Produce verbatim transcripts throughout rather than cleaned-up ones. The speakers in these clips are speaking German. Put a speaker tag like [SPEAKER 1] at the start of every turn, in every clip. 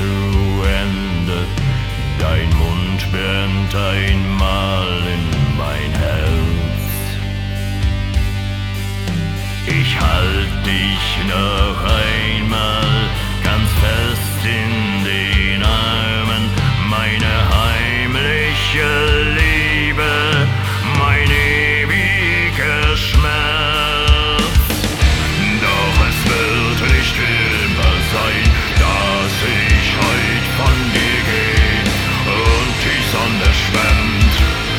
[SPEAKER 1] zu Ende. Dein Mund brennt einmal in mein Herz. Ich halt dich noch einmal ganz fest in den Armen, meine heimliche Liebe, mein ewiger Schmerz. Doch es wird nicht immer sein, dass ich heut von dir geh und die Sonne schwemmt,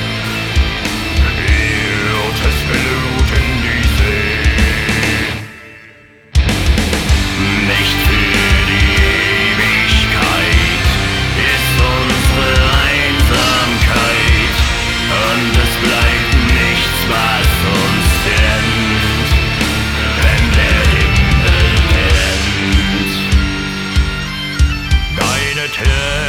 [SPEAKER 1] ihr rotes Blut in die See. Nicht für die Ewigkeit ist unsere Einsamkeit, und es bleibt nichts, was uns trennt, wenn der Himmel brennt. Deine Tränen